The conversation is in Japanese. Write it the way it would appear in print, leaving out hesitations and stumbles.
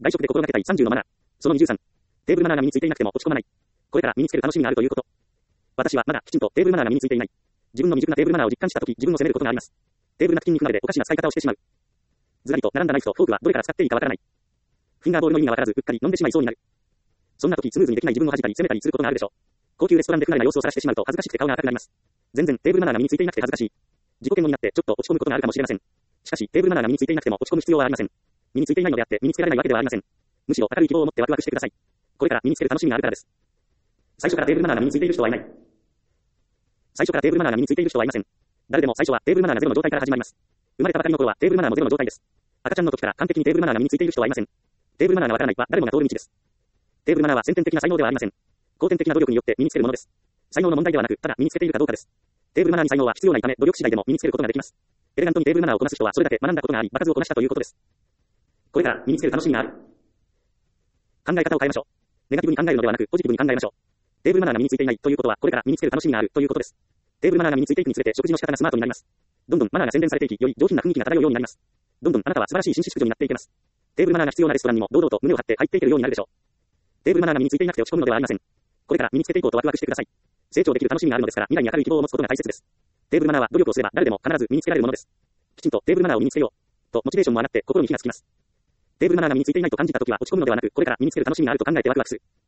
外食で心がけたい30のマナー。その23。テーブルマナーが身についていなくても落ち込まない。これから身につける楽しみがあるということ。私はまだきちんとテーブルマナーが身についていない。自分の未熟なテーブルマナーを実感したとき、自分を責めることがあります。テーブルナプキンに踏まれておかしな使い方をしてしまう。ずらりと並んだナイフとフォークはどれから使っていいかわからない。フィンガーボールの意味がわからず、うっかり飲んでしまいそうになる。そんな時スムーズにできない自分を恥じたり責めたりすることがあるでしょう。高級レストランで不慣れな様子を晒してしまうと恥ずかしくて顔が赤くなります。全然テーブルマナーが身についていなくて恥ずかしい。自己嫌悪になってちょっと落ち込むことがあるかもしれません。しかしテーブルマナーが身についていなくても落ち込む必要はありません。身についていないのであって身につけられないわけではありません。むしろ明るい希望を持ってワクワクしてください。これから身につける楽しみがあるからです。最初からテーブルマナーが身についている人はいない。最初からテーブルマナーが身についている人はいません。誰でも最初はテーブルマナーがゼロの状態から始まります。生まれたばかりの頃はテーブルマナーもゼロの状態です。赤ちゃんの時から完璧にテーブルマナーが身についている人はいません。テーブルマナーがわからないは誰もが通る道です。テーブルマナーは先天的な才能ではありません。後天的な努力によって身につけるものです。才能の問題ではなく、ただ身につけているかどうかです。テーブルマナーに才能は必要ないため、努力次第でも身につけることができます。エレガントにテーブルマナーをこなす人はそれだけ学んだことがあり、場数をこなしたということです。これから身につける楽しみがある。考え方を変えましょう。ネガティブに考えるのではなく、ポジティブに考えましょう。テーブルマナーが身についていないということは、これから身につける楽しみがあるということです。テーブルマナーが身についていくにつれて食事の仕方がスマートになります。どんどんマナーが洗練されていき、より上品な雰囲気が漂うようになります。どんどんあなたは素晴らしい紳士淑女になっていけます。テーブルマナーが必要なレストランにも堂々と胸を張って入っていけるようになるでしょう。テーブルマナーが身についていなくて落ち込むのではありません。これから身につけていこうとワクワクしてください。成長できる楽しみがあるのですから、未来に明るい希望を持つことが大切です。テーブルマナーは努力をすれば誰でも必ず身につけられるものです。きちんとテーブルマナーを身につけようとモチベーションも上がって心に火がつきます。テーブルマナーが身についていないと感じたときは落ち込むのではなく、これから身につける楽しみがあると考えてワクワクする。